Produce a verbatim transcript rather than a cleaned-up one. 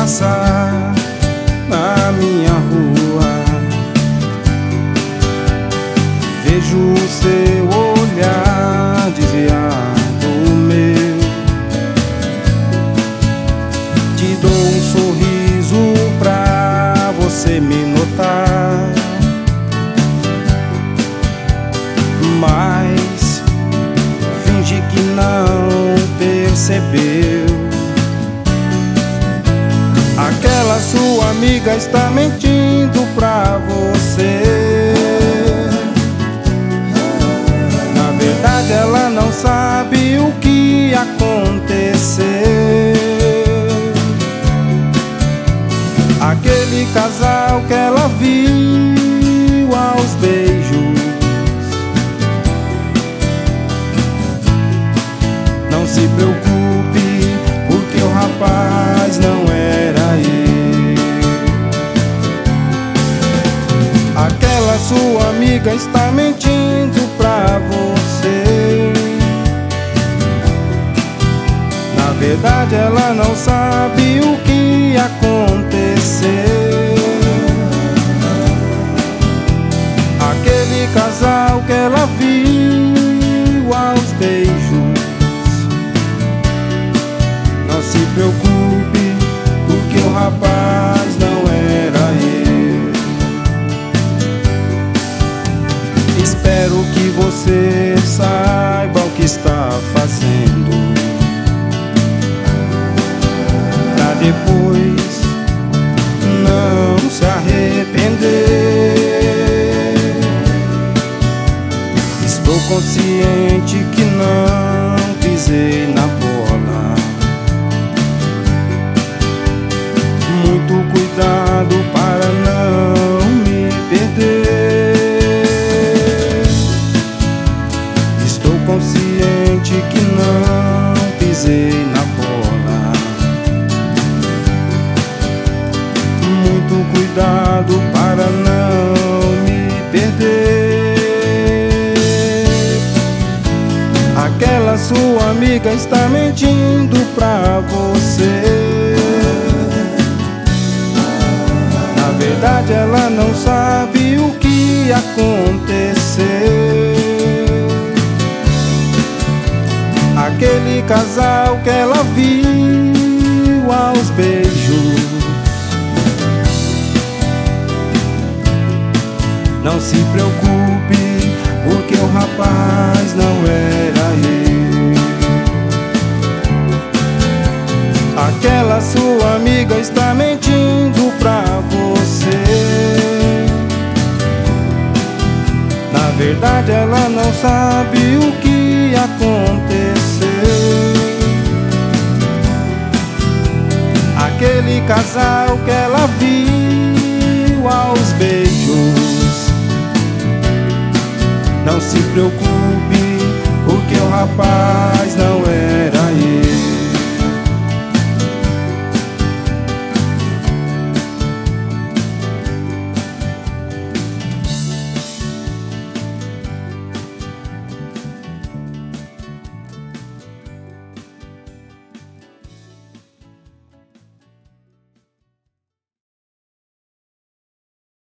passar na minha rua, vejo o seu olhar desviar do meu. Te dou um sorriso pra você me notar, mas finge que não percebeu. Aquela sua amiga está mentindo pra você. Na verdade ela não sabe o que aconteceu. Aquele casal que ela viu aos beijos, não se preocupe, porque o rapaz não era eu. Aquela sua amiga está mentindo pra você. Na verdade ela não sabe o que aconteceu. Aquele casal que ela viu aos beijos, não se preocupe, porque o rapaz não era eu. Espero que você saiba o que está fazendo, pra depois não se arrepender. Estou consciente que não pisei na bola. Muito cuidado para não me perder. Estou consciente que não pisei na bola. Muito cuidado para não me perder. Aquela sua amiga está mentindo pra você. Na verdade ela não sabe o que aconteceu. Aquele casal que ela viu aos beijos, não se preocupe, porque o rapaz não era eu. Aquela sua amiga está mentindo pra você. Na verdade ela não sabe o que aconteceu. Aquele casal que ela viu aos beijos, não se preocupe, porque o rapaz não